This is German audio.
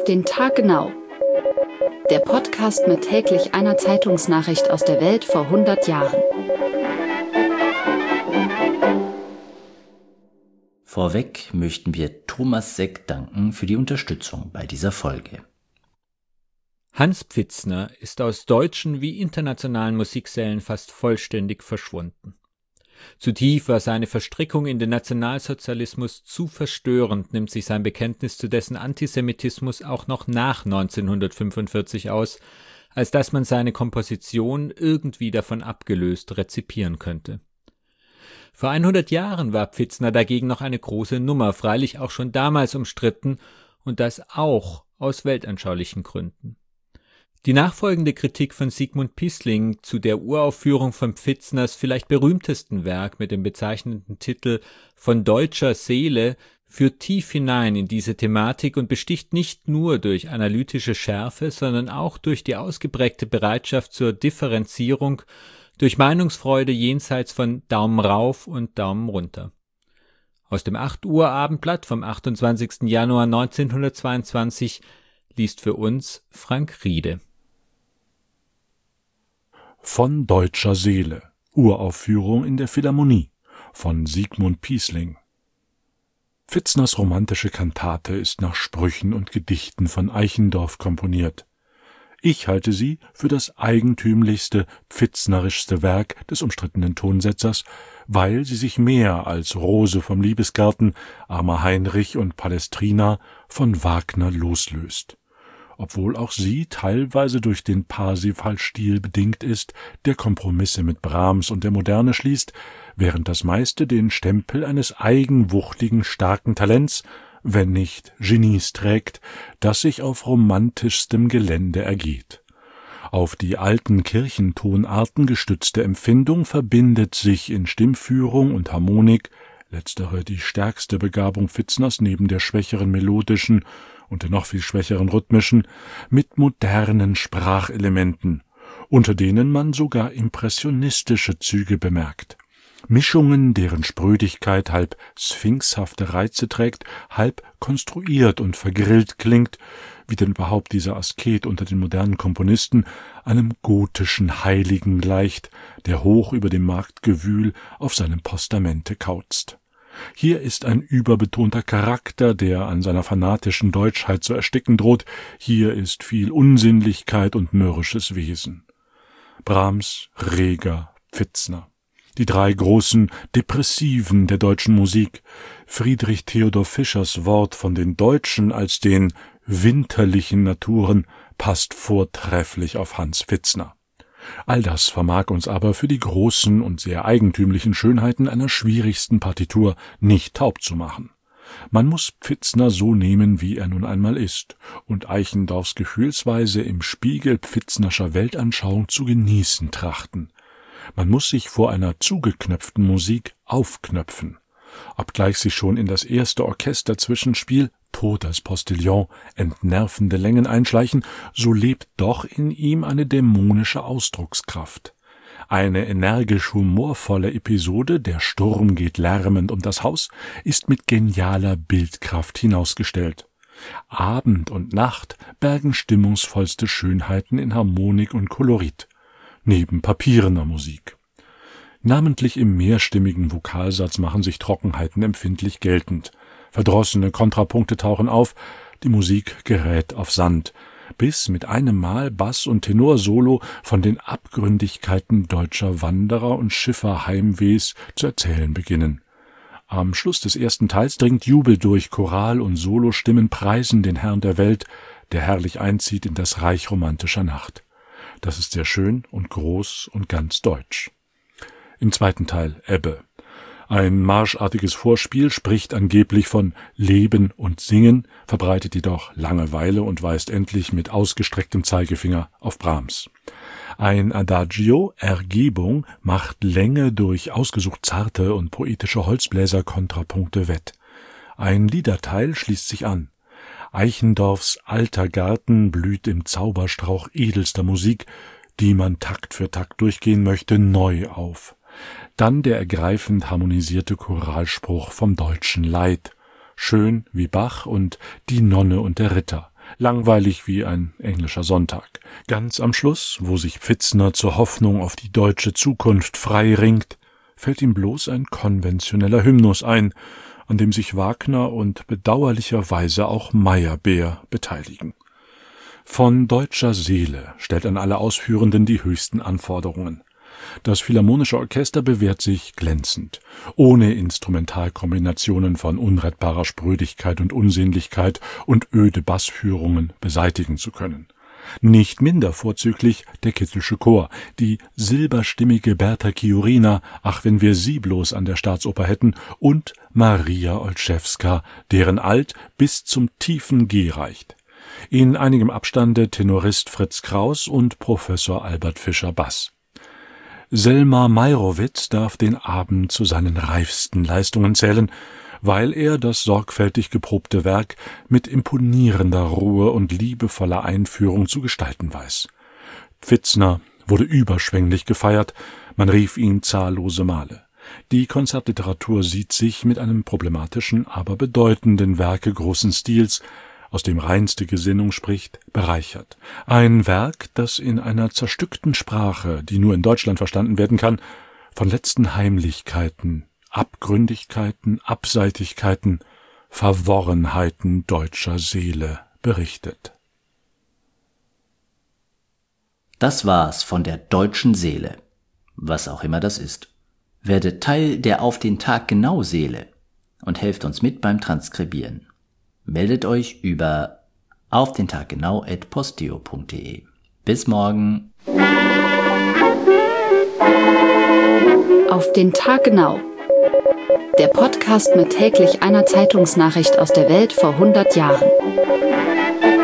Auf den Tag genau. Der Podcast mit täglich einer Zeitungsnachricht aus der Welt vor 100 Jahren. Vorweg möchten wir Thomas Seck danken für die Unterstützung bei dieser Folge. Hans Pfitzner ist aus deutschen wie internationalen Musiksälen fast vollständig verschwunden. Zu tief war seine Verstrickung in den Nationalsozialismus, zu verstörend nimmt sich sein Bekenntnis zu dessen Antisemitismus auch noch nach 1945 aus, als dass man seine Komposition irgendwie davon abgelöst rezipieren könnte. Vor 100 Jahren war Pfitzner dagegen noch eine große Nummer, freilich auch schon damals umstritten, und das auch aus weltanschaulichen Gründen. Die nachfolgende Kritik von Sigmund Pissling zu der Uraufführung von Pfitzners vielleicht berühmtesten Werk mit dem bezeichnenden Titel »Von deutscher Seele« führt tief hinein in diese Thematik und besticht nicht nur durch analytische Schärfe, sondern auch durch die ausgeprägte Bereitschaft zur Differenzierung, durch Meinungsfreude jenseits von Daumen rauf und Daumen runter. Aus dem 8 Uhr Abendblatt vom 28. Januar 1922 liest für uns Frank Riede. Von deutscher Seele. Uraufführung in der Philharmonie von Sigmund Pissling. Pfitzners romantische Kantate ist nach Sprüchen und Gedichten von Eichendorff komponiert. Ich halte sie für das eigentümlichste, pfitznerischste Werk des umstrittenen Tonsetzers, weil sie sich mehr als Rose vom Liebesgarten, Armer Heinrich und Palestrina von Wagner loslöst. Obwohl auch sie teilweise durch den Parsifal-Stil bedingt ist, der Kompromisse mit Brahms und der Moderne schließt, während das meiste den Stempel eines eigenwuchtigen, starken Talents, wenn nicht Genies trägt, das sich auf romantischstem Gelände ergeht. Auf die alten Kirchentonarten gestützte Empfindung verbindet sich in Stimmführung und Harmonik, letztere die stärkste Begabung Pfitzners neben der schwächeren melodischen und der noch viel schwächeren rhythmischen, mit modernen Sprachelementen, unter denen man sogar impressionistische Züge bemerkt. Mischungen, deren Sprödigkeit halb sphinxhafte Reize trägt, halb konstruiert und vergrillt klingt, wie denn überhaupt dieser Asket unter den modernen Komponisten einem gotischen Heiligen gleicht, der hoch über dem Marktgewühl auf seinem Postamente kauzt. Hier ist ein überbetonter Charakter, der an seiner fanatischen Deutschheit zu ersticken droht. Hier ist viel Unsinnlichkeit und mürrisches Wesen. Brahms, Reger, Pfitzner. Die drei großen Depressiven der deutschen Musik. Friedrich Theodor Fischers Wort von den Deutschen als den winterlichen Naturen passt vortrefflich auf Hans Pfitzner. All das vermag uns aber für die großen und sehr eigentümlichen Schönheiten einer schwierigsten Partitur nicht taub zu machen. Man muss Pfitzner so nehmen, wie er nun einmal ist, und Eichendorffs Gefühlsweise im Spiegel pfitznerscher Weltanschauung zu genießen trachten. Man muss sich vor einer zugeknöpften Musik aufknöpfen. Obgleich sich schon in das erste Orchesterzwischenspiel Tod als Postillon entnervende Längen einschleichen, so lebt doch in ihm eine dämonische Ausdruckskraft. Eine energisch humorvolle Episode, der Sturm geht lärmend um das Haus, ist mit genialer Bildkraft hinausgestellt. Abend und Nacht bergen stimmungsvollste Schönheiten in Harmonik und Kolorit, neben papierener Musik. Namentlich im mehrstimmigen Vokalsatz machen sich Trockenheiten empfindlich geltend. Verdrossene Kontrapunkte tauchen auf, die Musik gerät auf Sand, bis mit einem Mal Bass- und Tenorsolo von den Abgründigkeiten deutscher Wanderer und Schiffer Heimwehs zu erzählen beginnen. Am Schluss des ersten Teils dringt Jubel durch, Choral- und Solostimmen preisen den Herrn der Welt, der herrlich einzieht in das Reich romantischer Nacht. Das ist sehr schön und groß und ganz deutsch. Im zweiten Teil Ebbe. Ein marschartiges Vorspiel spricht angeblich von Leben und Singen, verbreitet jedoch Langeweile und weist endlich mit ausgestrecktem Zeigefinger auf Brahms. Ein Adagio, Ergebung, macht Länge durch ausgesucht zarte und poetische Holzbläser-Kontrapunkte wett. Ein Liederteil schließt sich an. Eichendorffs alter Garten blüht im Zauberstrauch edelster Musik, die man Takt für Takt durchgehen möchte, neu auf. Dann der ergreifend harmonisierte Choralspruch vom deutschen Leid, schön wie Bach und Die Nonne und der Ritter, langweilig wie ein englischer Sonntag. Ganz am Schluss, wo sich Pfitzner zur Hoffnung auf die deutsche Zukunft frei ringt, fällt ihm bloß ein konventioneller Hymnus ein, an dem sich Wagner und bedauerlicherweise auch Meyerbeer beteiligen. Von deutscher Seele stellt an alle Ausführenden die höchsten Anforderungen. Das Philharmonische Orchester bewährt sich glänzend, ohne Instrumentalkombinationen von unrettbarer Sprödigkeit und Unsinnlichkeit und öde Bassführungen beseitigen zu können. Nicht minder vorzüglich der Kittelsche Chor, die silberstimmige Berta Chiurina, ach, wenn wir sie bloß an der Staatsoper hätten, und Maria Olszewska, deren Alt bis zum tiefen G reicht. In einigem Abstande Tenorist Fritz Kraus und Professor Albert Fischer Bass. Selma Meyrowitz darf den Abend zu seinen reifsten Leistungen zählen, weil er das sorgfältig geprobte Werk mit imponierender Ruhe und liebevoller Einführung zu gestalten weiß. Pfitzner wurde überschwänglich gefeiert, man rief ihn zahllose Male. Die Konzertliteratur sieht sich mit einem problematischen, aber bedeutenden Werke großen Stils, aus dem reinste Gesinnung spricht, bereichert. Ein Werk, das in einer zerstückten Sprache, die nur in Deutschland verstanden werden kann, von letzten Heimlichkeiten, Abgründigkeiten, Abseitigkeiten, Verworrenheiten deutscher Seele berichtet. Das war's von der deutschen Seele, was auch immer das ist. Werdet Teil der Auf den Tag genau Seele und helft uns mit beim Transkribieren. Meldet euch über aufdentaggenau@posteo.de. Bis morgen. Auf den Tag genau. Der Podcast mit täglich einer Zeitungsnachricht aus der Welt vor 100 Jahren.